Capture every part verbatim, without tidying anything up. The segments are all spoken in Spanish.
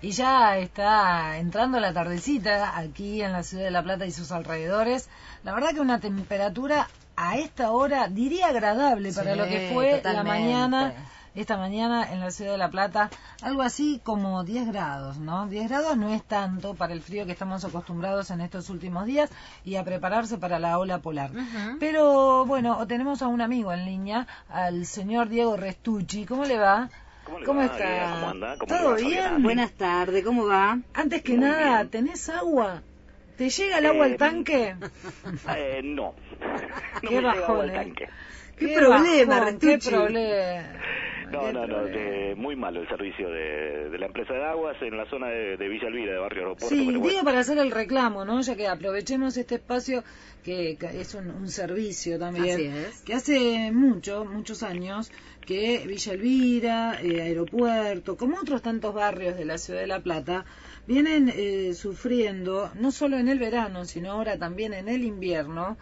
y ya está entrando la tardecita aquí en la ciudad de La Plata y sus alrededores. La verdad que una temperatura a esta hora, diría agradable para sí, lo que fue totalmente. la mañana, esta mañana en la ciudad de La Plata, algo así como diez grados, ¿no? diez grados no es tanto para el frío que estamos acostumbrados en estos últimos días y a prepararse para la ola polar. Uh-huh. Pero bueno, tenemos a un amigo en línea, al señor Diego Restucci. ¿Cómo le va? ¿Cómo, le ¿Cómo va? está? ¿Cómo anda? ¿Cómo ¿Todo va, bien? Buenas tardes, ¿cómo va? Antes que Muy nada, bien. ¿tenés agua? ¿Te llega el agua eh, al tanque? Eh, no. No ¿Qué me llega bajón, agua al eh? tanque. ¿Qué, ¿Qué problema, bajón, ¿Qué Restucci? problema? No, ¿Qué no, no, problema? de, muy malo el servicio de, de la empresa de aguas en la zona de, de Villa Elvira, de Barrio Aeropuerto. Sí, pero bueno. digo para hacer el reclamo, ¿no? Ya que aprovechemos este espacio que, que es un, un servicio también. Así es. Que hace mucho, muchos años que Villa Elvira, eh, Aeropuerto, como otros tantos barrios de la ciudad de La Plata, vienen eh, sufriendo, no solo en el verano, sino ahora también en el invierno,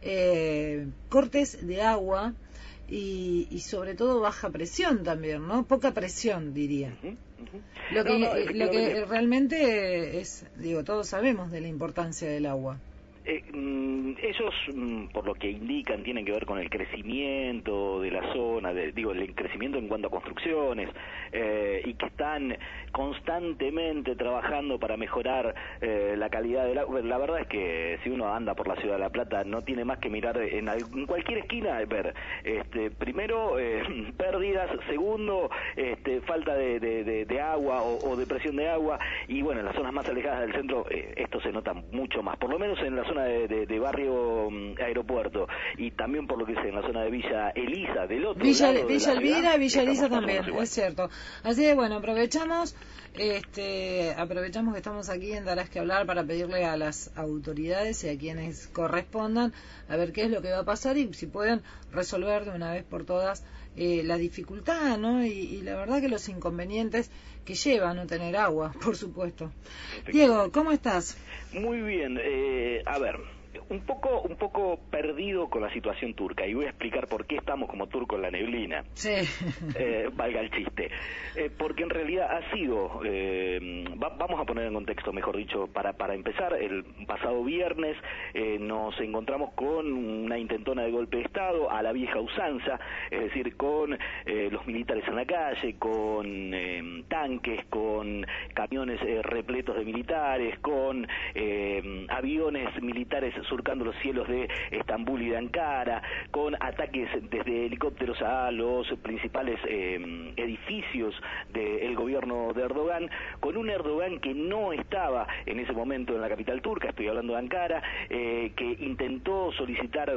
eh, cortes de agua y, y sobre todo baja presión también, ¿no? Poca presión, diría. Uh-huh, uh-huh. Lo que, No, no, eh, lo que realmente es, digo, todos sabemos de la importancia del agua. Eh, mm, ellos, mm, por lo que indican, tienen que ver con el crecimiento de la zona, de, digo, el crecimiento en cuanto a construcciones, eh, y que están constantemente trabajando para mejorar eh, la calidad del agua. La verdad es que si uno anda por la ciudad de La Plata, no tiene más que mirar en, en cualquier esquina, ver, este, primero, eh, pérdidas, segundo, este, falta de, de, de, de agua o, o de presión de agua, y bueno, en las zonas más alejadas del centro eh, esto se nota mucho más, por lo menos en la zona de, de, de Barrio um, Aeropuerto, y también por lo que es en la zona de Villa Elisa, del otro Villa, lado Villa de la Elvira, ciudad, Villa Elisa también, igual. es cierto. Así que bueno, aprovechamos, este, aprovechamos que estamos aquí en Darás que Hablar para pedirle a las autoridades y a quienes correspondan a ver qué es lo que va a pasar y si pueden resolver de una vez por todas eh, la dificultad, ¿no? Y, y la verdad que los inconvenientes que lleva no tener agua, por supuesto. Diego, ¿cómo estás? Muy bien, eh, a ver, un poco un poco perdido con la situación turca, y voy a explicar por qué estamos como turcos en la neblina. Sí. Eh, valga el chiste. Eh, porque en realidad ha sido, eh, va, vamos a poner en contexto, mejor dicho, para, para empezar, el pasado viernes eh, nos encontramos con una intentona de golpe de Estado a la vieja usanza, es decir, con eh, los militares en la calle, con eh, tanques, con camiones eh, repletos de militares, con eh, aviones militares surcando los cielos de Estambul y de Ankara, con ataques desde helicópteros a los principales eh, edificios del gobierno de Erdogan, con un Erdogan que no estaba en ese momento en la capital turca, estoy hablando de Ankara, eh, que intentó solicitar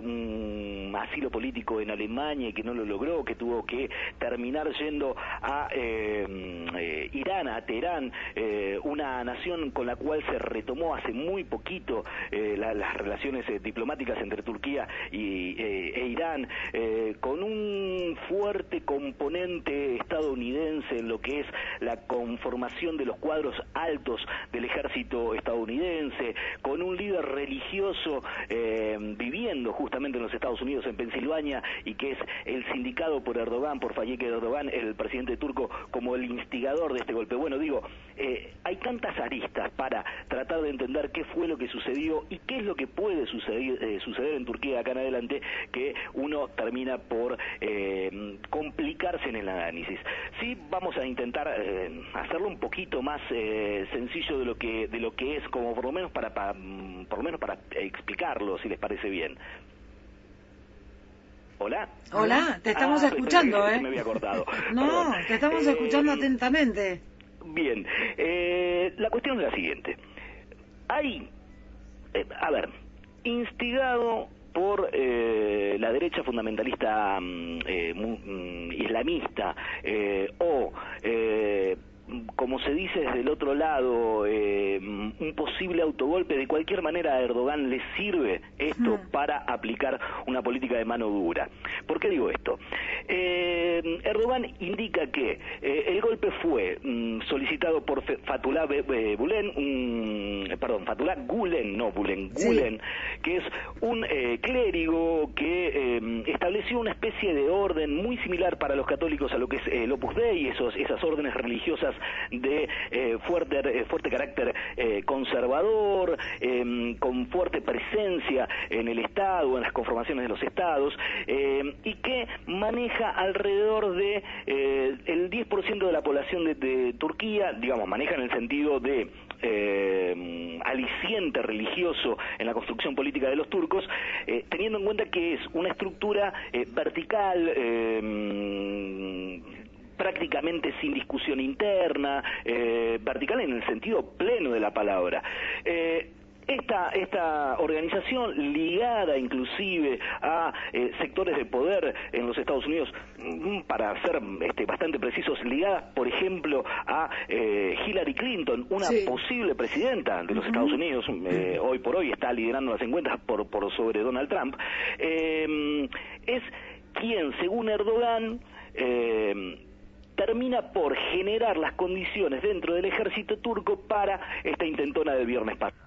un asilo político en Alemania y que no lo logró, que tuvo que terminar yendo a eh, eh, Irán, a Teherán, eh, una nación con la cual se retomó hace muy poquito eh, la, las relaciones eh, diplomáticas entre Turquía y, eh, e Irán, eh, con un fuerte componente estadounidense en lo que es la conformación de los cuadros altos del ejército estadounidense, con un líder religioso eh, viviendo justamente en los Estados Unidos, en Pensilvania, y que es el sindicado por Erdogan, por Tayyip Erdogan, el presidente turco, como el instigador de este golpe. Bueno, digo, eh, hay tantas aristas para tratar de entender qué fue lo que sucedió y qué es lo que puede suceder, eh, suceder en Turquía acá en adelante, que uno termina por eh, complicarse en el análisis. Sí, vamos a intentar eh, hacerlo un poquito más eh, sencillo de lo que de lo que es, como por lo menos para, para por lo menos para explicarlo, si les parece bien. Hola. Hola, te estamos ah, escuchando, que ¿eh? me había cortado. No, Perdón. te estamos eh, escuchando atentamente. Bien, eh, la cuestión es la siguiente. Hay, eh, a ver, instigado por eh, la derecha fundamentalista eh, mu, islamista eh, o eh, como se dice desde el otro lado, eh, un posible autogolpe. De cualquier manera a Erdogan le sirve esto mm. para aplicar una política de mano dura. ¿Por qué digo esto? Eh, Erdogan Erdogan indica que eh, el golpe fue mm, solicitado por Fethullah Gulen, un, perdón, Fethullah Gulen, no Gulen, Gulen, sí. que es un eh, clérigo que eh, estableció una especie de orden muy similar para los católicos a lo que es el Opus Dei, esos, esas órdenes religiosas de eh, fuerte, eh, fuerte carácter eh, conservador, eh, con fuerte presencia en el Estado, en las conformaciones de los Estados, eh, y que maneja alrededor de eh, el diez por ciento de la población de, de Turquía, digamos, maneja en el sentido de eh, aliciente religioso en la construcción política de los turcos, eh, teniendo en cuenta que es una estructura eh, vertical, eh, prácticamente sin discusión interna, eh, vertical en el sentido pleno de la palabra. Eh, Esta, esta organización, ligada inclusive a eh, sectores de poder en los Estados Unidos, para ser este, bastante precisos, ligada, por ejemplo, a eh, Hillary Clinton, una sí. posible presidenta de los uh-huh. Estados Unidos, eh, hoy por hoy está liderando las encuestas por, por sobre Donald Trump, eh, es quien, según Erdogan, eh, termina por generar las condiciones dentro del ejército turco para esta intentona del viernes pasado.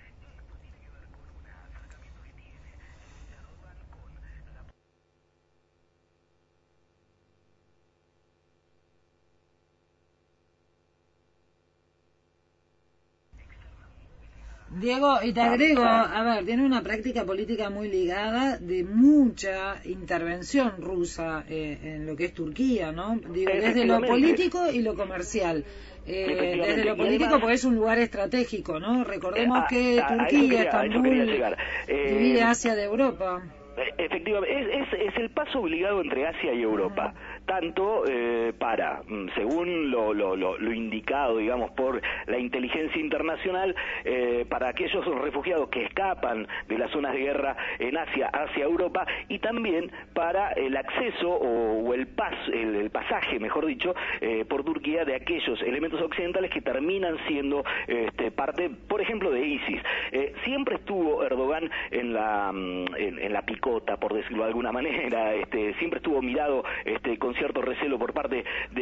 Diego, y te agrego, a ver, tiene una práctica política muy ligada de mucha intervención rusa eh, en lo que es Turquía, ¿no? Digo, desde lo político y lo comercial. Eh, desde lo político, porque es un lugar estratégico, ¿no? Recordemos eh, que a, Turquía, a Estambul, eh, divide Asia de Europa. Efectivamente, es, es, es el paso obligado entre Asia y Europa, uh-huh. tanto eh, para, según lo, lo, lo, lo indicado, digamos, por la inteligencia internacional, eh, para aquellos refugiados que escapan de las zonas de guerra en Asia hacia Europa, y también para el acceso o, o el, pas, el, el pasaje, mejor dicho, eh, por Turquía de aquellos elementos occidentales que terminan siendo este, parte, por ejemplo, de ISIS. Eh, siempre estuvo Erdogan en la, en, en la picota, por decirlo de alguna manera, este, siempre estuvo mirado este, con cierto recelo por parte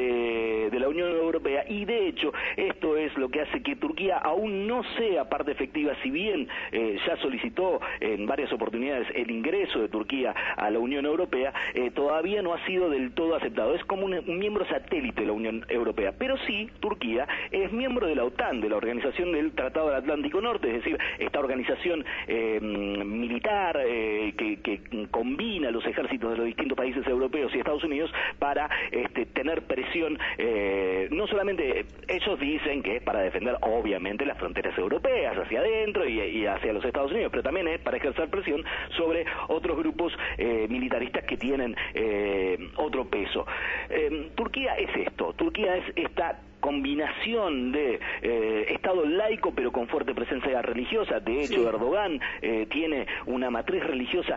de, de la Unión Europea, y de hecho esto es lo que hace que Turquía aún no sea parte efectiva, si bien eh, ya solicitó en varias oportunidades el ingreso de Turquía a la Unión Europea, eh, todavía no ha sido del todo aceptado. Es como un, un miembro satélite de la Unión Europea, pero sí, Turquía es miembro de la OTAN, de la Organización del Tratado del Atlántico Norte, es decir, esta organización eh, militar eh, que, que combina los ejércitos de los distintos países europeos y Estados Unidos para este, tener presión, eh, no solamente, ellos dicen que es para defender obviamente las fronteras europeas hacia adentro y, y hacia los Estados Unidos, pero también es para ejercer presión sobre otros grupos eh, militaristas que tienen eh, otro peso. Eh, Turquía es esto, Turquía es esta combinación de eh, Estado laico pero con fuerte presencia religiosa. De hecho, sí. Erdogan eh, tiene una matriz religiosa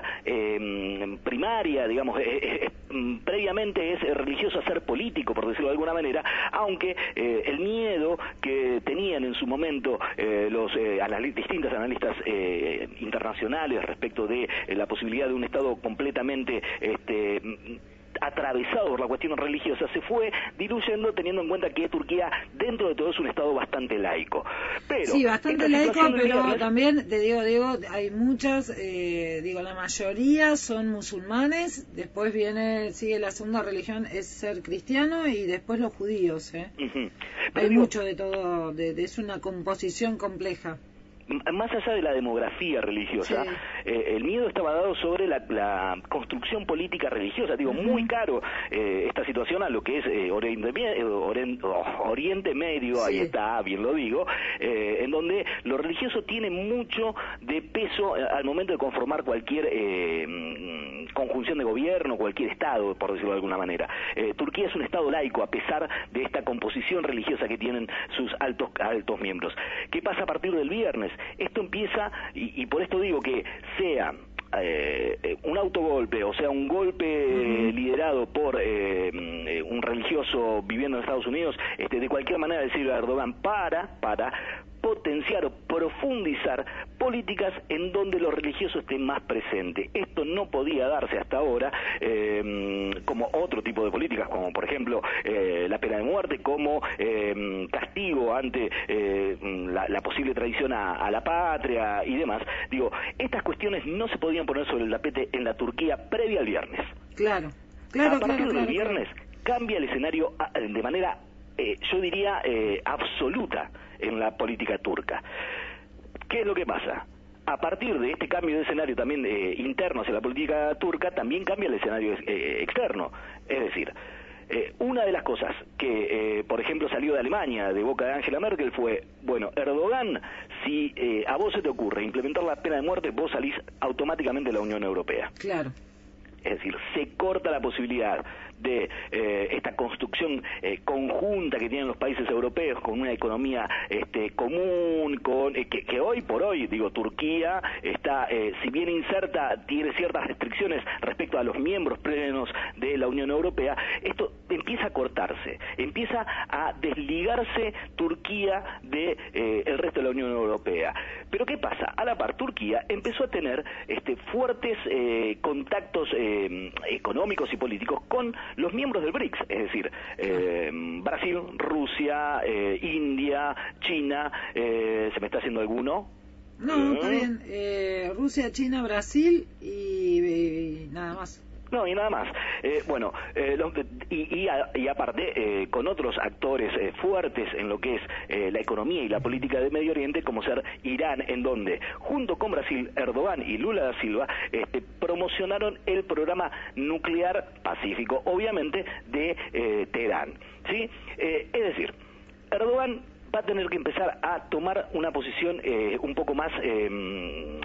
eh, primaria, digamos, eh, eh, previamente es religioso a ser político, por decirlo de alguna manera, aunque eh, el miedo que tenían en su momento eh, los eh, anal- distintos analistas eh, internacionales respecto de eh, la posibilidad de un Estado completamente este, atravesado por la cuestión religiosa se fue diluyendo, teniendo en cuenta que Turquía dentro de todo es un estado bastante laico. Pero sí, bastante laico, pero viernes, también te digo, digo, hay muchas, eh, digo, la mayoría son musulmanes, después viene, sigue la segunda religión es ser cristiano y después los judíos, ¿eh? Uh-huh. Hay digo, mucho de todo, de, de, es una composición compleja. Más allá de la demografía religiosa, sí. eh, el miedo estaba dado sobre la, la construcción política religiosa. Digo, uh-huh. muy caro eh, esta situación a lo que es eh, Oriente, Oriente, oh, Oriente Medio, sí. ahí está, bien lo digo, eh, en donde lo religioso tiene mucho de peso al momento de conformar cualquier eh, conjunción de gobierno, cualquier estado, por decirlo de alguna manera. Eh, Turquía es un estado laico, a pesar de esta composición religiosa que tienen sus altos, altos miembros. ¿Qué pasa a partir del viernes? Esto empieza, y, y por esto digo que sea eh, un autogolpe, o sea, un golpe uh-huh. liderado por eh, un religioso viviendo en Estados Unidos, este, de cualquier manera decirle a Erdogan, para, para, potenciar o profundizar políticas en donde lo religioso esté más presente. Esto no podía darse hasta ahora, eh, como otro tipo de políticas, como por ejemplo eh, la pena de muerte, como eh, castigo ante eh, la, la posible traición a, a la patria y demás. Digo, estas cuestiones no se podían poner sobre el tapete en la Turquía previa al viernes. Claro, claro, a partir claro, del claro, viernes claro. cambia el escenario de manera, eh, yo diría, eh, absoluta en la política turca. ¿Qué es lo que pasa? A partir de este cambio de escenario también eh, interno hacia la política turca, también cambia el escenario eh, externo. Es decir, eh, una de las cosas que, eh, por ejemplo, salió de Alemania, de boca de Angela Merkel, fue, bueno, Erdogan, si eh, a vos se te ocurre implementar la pena de muerte, vos salís automáticamente de la Unión Europea. Claro. Es decir, se corta la posibilidad de eh, esta construcción eh, conjunta que tienen los países europeos con una economía este, común, con eh, que, que hoy por hoy, digo, Turquía está, eh, si bien inserta, tiene ciertas restricciones respecto a los miembros plenos de la Unión Europea. Esto empieza a cortarse, empieza a desligarse Turquía de eh, el resto de la Unión Europea. Pero ¿qué pasa? A la par, Turquía empezó a tener este, fuertes eh, contactos eh, económicos y políticos con los miembros del BRICS, es decir, eh, Brasil, Rusia, eh, India, China, eh, ¿se me está haciendo alguno? No, está bien. Eh, Rusia, China, Brasil y, y nada más. No, y nada más. Eh, bueno, eh, lo, y, y, a, y aparte, eh, con otros actores eh, fuertes en lo que es eh, la economía y la política de Medio Oriente, como ser Irán, en donde, junto con Brasil, Erdogan y Lula da Silva, este, promocionaron el programa nuclear pacífico, obviamente, de eh, Teherán. ¿Sí? Eh, es decir, Erdogan va a tener que empezar a tomar una posición eh, un poco más... Eh,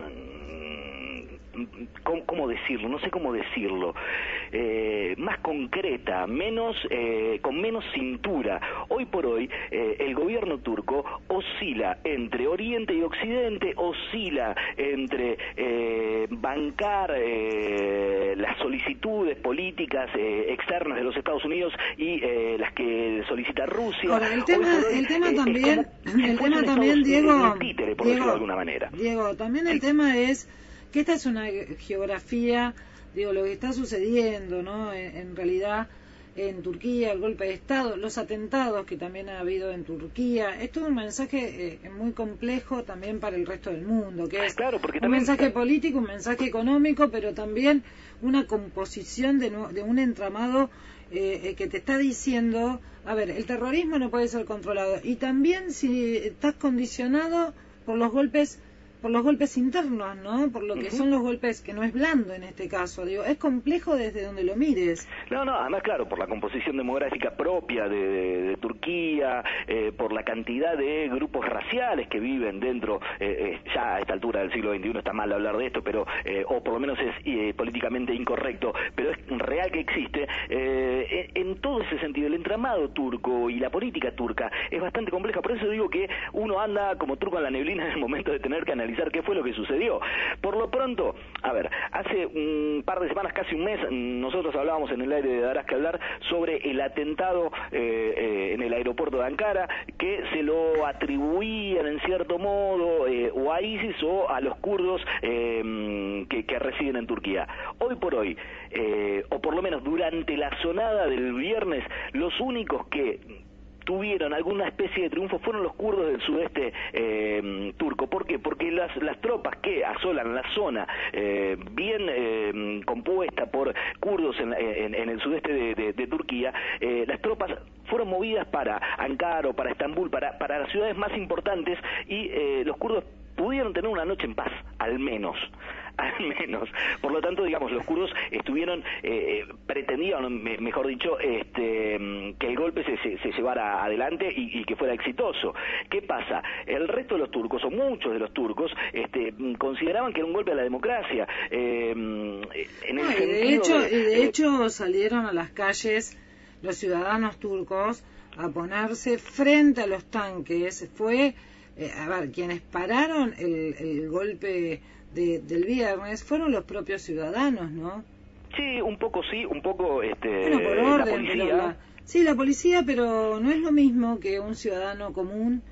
¿Cómo, ¿Cómo decirlo? No sé cómo decirlo. Eh, más concreta, menos, eh, con menos cintura. Hoy por hoy, eh, el gobierno turco oscila entre Oriente y Occidente, oscila entre eh, bancar eh, las solicitudes políticas eh, externas de los Estados Unidos y eh, las que solicita Rusia. Ahora, el tema, hoy, el tema eh, también, como, el tema también, Diego, títere, por Diego, decirlo de alguna manera. Diego, también el tema es que esta es una geografía, digo, lo que está sucediendo, ¿no? En, en realidad, en Turquía, el golpe de Estado, los atentados que también ha habido en Turquía, esto es un mensaje eh, muy complejo también para el resto del mundo, que es claro, porque un también... mensaje político, un mensaje económico, pero también una composición de, de un entramado eh, que te está diciendo, a ver, el terrorismo no puede ser controlado, y también si estás condicionado por los golpes por los golpes internos, ¿no? Por lo que uh-huh. son los golpes, que no es blando en este caso, digo, es complejo desde donde lo mires. No, no, además, claro, por la composición demográfica propia de, de, de Turquía, eh, por la cantidad de grupos raciales que viven dentro, eh, eh, ya a esta altura del siglo veintiuno está mal hablar de esto, pero, eh, o por lo menos es eh, políticamente incorrecto, pero es real que existe, eh, en, en todo ese sentido, el entramado turco y la política turca es bastante compleja, por eso digo que uno anda como turco en la neblina en el momento de tener que analizar qué fue lo que sucedió. Por lo pronto, a ver, hace un par de semanas, casi un mes, nosotros hablábamos en el aire de Darás que hablar sobre el atentado eh, eh, en el aeropuerto de Ankara, que se lo atribuían en cierto modo eh, o a ISIS o a los kurdos eh, que, que residen en Turquía. Hoy por hoy, eh, o por lo menos durante la sonada del viernes, los únicos que tuvieron alguna especie de triunfo fueron los kurdos del sudeste eh, turco. ¿Por qué? Porque las, las tropas que asolan la zona eh, bien eh, compuesta por kurdos en, en, en el sudeste de, de, de Turquía, eh, las tropas fueron movidas para Ankara o para Estambul, para, para las ciudades más importantes, y eh, los kurdos pudieron tener una noche en paz, al menos, al menos. Por lo tanto, digamos, los kurdos estuvieron, eh, pretendían, mejor dicho, este, que el golpe se, se, se llevara adelante y, y que fuera exitoso. ¿Qué pasa? El resto de los turcos, o muchos de los turcos, este, consideraban que era un golpe a la democracia. Eh, en el no, y sentido de hecho, de, y de eh, hecho salieron a las calles los ciudadanos turcos a ponerse frente a los tanques. Fue... Eh, a ver, quienes pararon el, el golpe de, del viernes fueron los propios ciudadanos, ¿no? Sí, un poco sí, un poco este, bueno, por orden, la policía. Pero la, sí, la policía, pero no es lo mismo que un ciudadano común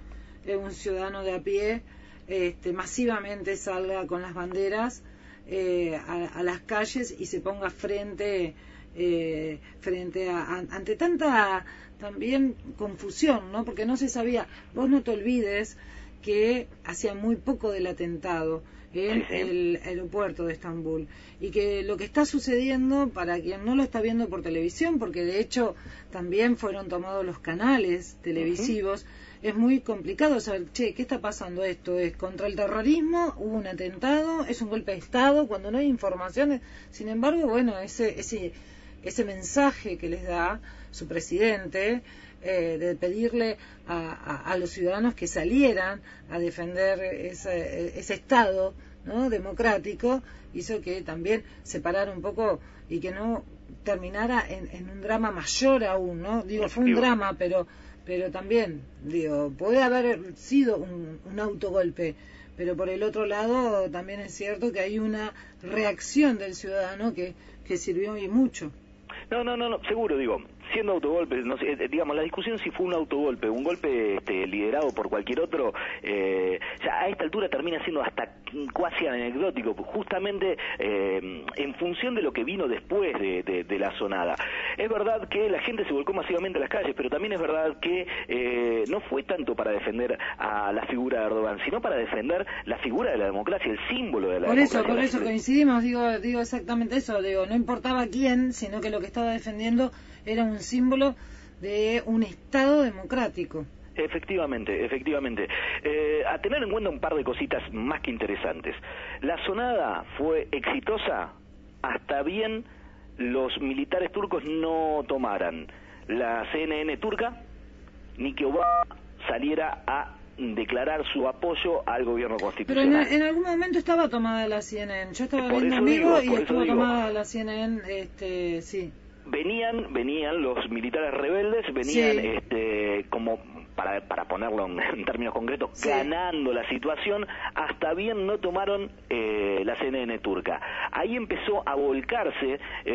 eh, un ciudadano de a pie este, masivamente salga con las banderas eh, a, a las calles y se ponga frente eh, frente a, a ante tanta también confusión, ¿no? Porque no se sabía. Vos no te olvides que hacía muy poco del atentado en el aeropuerto de Estambul y que lo que está sucediendo, para quien no lo está viendo por televisión, porque de hecho también fueron tomados los canales televisivos, uh-huh. es muy complicado saber, che, ¿qué está pasando? Esto es contra el terrorismo, hubo un atentado, es un golpe de Estado, cuando no hay informaciones. Sin embargo, bueno, ese ese ese mensaje que les da su presidente eh, de pedirle a, a, a los ciudadanos que salieran a defender ese, ese Estado, ¿no?, democrático, hizo que también se parara un poco y que no terminara en, en un drama mayor aún, ¿no? Digo, fue un drama, pero pero también, digo, puede haber sido un, un autogolpe, pero por el otro lado también es cierto que hay una reacción del ciudadano que, que sirvió y mucho. No, no, no, no, seguro, digo, siendo autogolpe, no sé, digamos, la discusión si fue un autogolpe, un golpe este, liderado por cualquier otro, eh, ya a esta altura termina siendo hasta casi anecdótico, justamente eh, en función de lo que vino después de, de, de la sonada. Es verdad que la gente se volcó masivamente a las calles, pero también es verdad que eh, no fue tanto para defender a la figura de Erdogan, sino para defender la figura de la democracia, el símbolo de la por democracia. Por eso, por eso coincidimos, digo, digo exactamente eso, digo, no importaba quién, sino que lo que estaba defendiendo era un símbolo de un Estado democrático. Efectivamente, efectivamente. Eh, a tener en cuenta un par de cositas más que interesantes. La sonada fue exitosa hasta bien los militares turcos no tomaran la C N N turca ni que Obama saliera a declarar su apoyo al gobierno constitucional. Pero en, en algún momento estaba tomada la C N N. Yo estaba viendo en vivo y estuvo tomada la C N N, este, sí. Venían, venían los militares rebeldes, venían sí. este, como para, para ponerlo en, en términos concretos, sí. ganando la situación, hasta bien no tomaron eh, la C N N turca. Ahí empezó a volcarse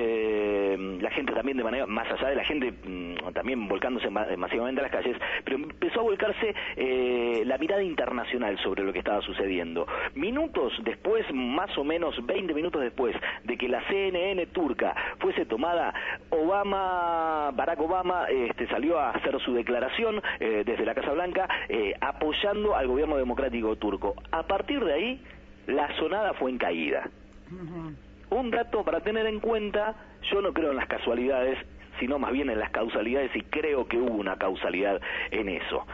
eh, la gente también de manera, más allá de la gente mmm, también volcándose ma masivamente a las calles, pero empezó a volcarse eh, la mirada internacional sobre lo que estaba sucediendo. Minutos después, más o menos veinte minutos después de que la C N N turca fuese tomada, Obama, Barack Obama este, salió a hacer su declaración eh, desde la Casa Blanca eh, apoyando al gobierno democrático turco. A partir de ahí, la sonada fue en caída. Uh-huh. Un dato para tener en cuenta, yo no creo en las casualidades, sino más bien en las causalidades, y creo que hubo una causalidad en eso.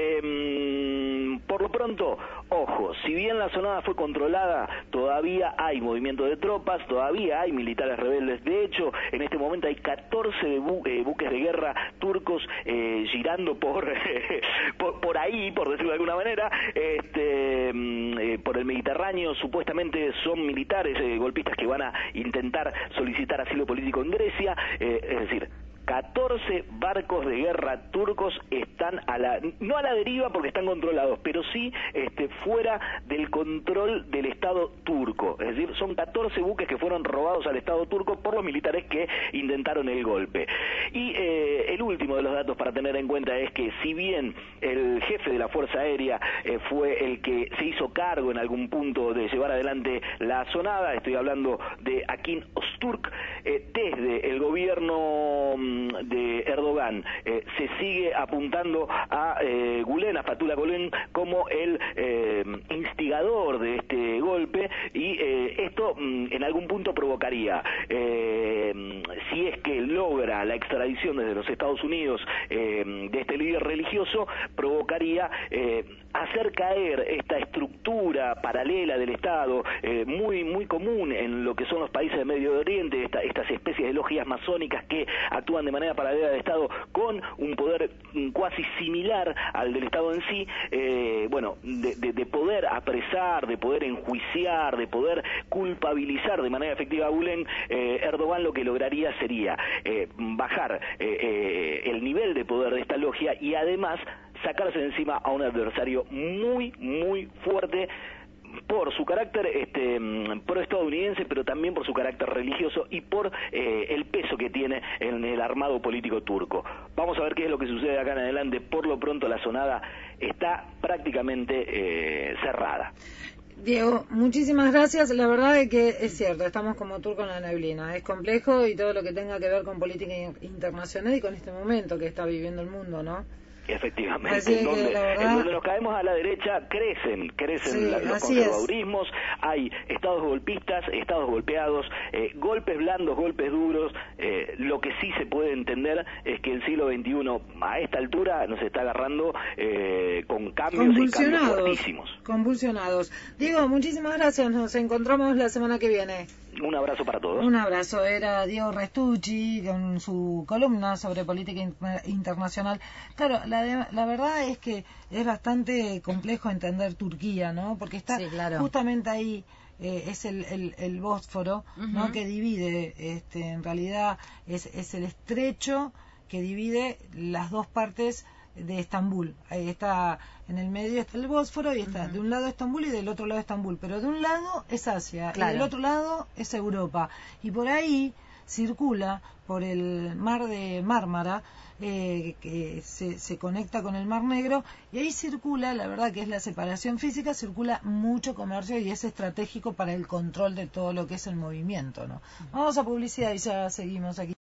Eh, por lo pronto, ojo, si bien la sonada fue controlada, todavía hay movimiento de tropas, todavía hay militares rebeldes. De hecho, en este momento hay catorce de bu eh, buques de guerra turcos eh, girando por, por por ahí, por decirlo de alguna manera, este, eh, por el Mediterráneo. Supuestamente son militares eh, golpistas que van a intentar solicitar asilo político en Grecia, eh, es decir, catorce barcos de guerra turcos están a la, no a la deriva porque están controlados, pero sí este, fuera del control del Estado turco. Es decir, son catorce buques que fueron robados al Estado turco por los militares que intentaron el golpe. Y eh, el último de los datos para tener en cuenta es que si bien el jefe de la Fuerza Aérea eh, fue el que se hizo cargo en algún punto de llevar adelante la sonada, estoy hablando de Akin Öztürk, eh, desde el gobierno de Erdogan eh, se sigue apuntando a eh, Gülen, a Fethullah Gülen, como el eh, instigador de este golpe, y eh, esto mm, en algún punto provocaría, eh, si es que logra la extradición desde los Estados Unidos eh, de este líder religioso, provocaría eh, hacer caer esta estructura paralela del Estado, eh, muy muy común en lo que son los países del Medio Oriente, esta, estas especies de logias masónicas que actúan de manera paralela del Estado con un poder cuasi similar al del Estado en sí, eh, bueno, de, de, de poder apresar, de poder enjuiciar, de poder culpabilizar de manera efectiva a Gülen, eh, Erdogan lo que lograría sería eh, bajar eh, eh, el nivel de poder de esta logia y además sacarse de encima a un adversario muy, muy fuerte, por su carácter este, pro-estadounidense, pero también por su carácter religioso y por eh, el peso que tiene en el armado político turco. Vamos a ver qué es lo que sucede acá en adelante. Por lo pronto la zonada está prácticamente eh, cerrada. Diego, muchísimas gracias. La verdad es que es cierto, estamos como turco en la neblina. Es complejo y todo lo que tenga que ver con política internacional y con este momento que está viviendo el mundo, ¿no? Efectivamente, en donde, verdad... en donde nos caemos a la derecha, crecen, crecen sí, la, los conservadurismos, es. Hay estados golpistas, estados golpeados, eh, golpes blandos, golpes duros. Eh, lo que sí se puede entender es que el siglo veintiuno a esta altura nos está agarrando eh, con cambios y cambios fuertísimos. Convulsionados. Diego, muchísimas gracias, nos encontramos la semana que viene. Un abrazo para todos. Un abrazo. Era Diego Restucci con su columna sobre política internacional. Claro, la, de, la verdad es que es bastante complejo entender Turquía, ¿no? Porque está sí, claro. justamente ahí, eh, es el, el, el Bósforo, uh-huh. ¿no? Que divide, este, en realidad es, es el estrecho que divide las dos partes de Estambul. Ahí está, en el medio está el Bósforo y está uh-huh. de un lado Estambul y del otro lado Estambul, pero de un lado es Asia claro. y del otro lado es Europa, y por ahí circula por el mar de Mármara, eh, que se, se conecta con el Mar Negro, y ahí circula, la verdad que es la separación física, circula mucho comercio y es estratégico para el control de todo lo que es el movimiento, ¿no? Vamos a publicidad y ya seguimos aquí.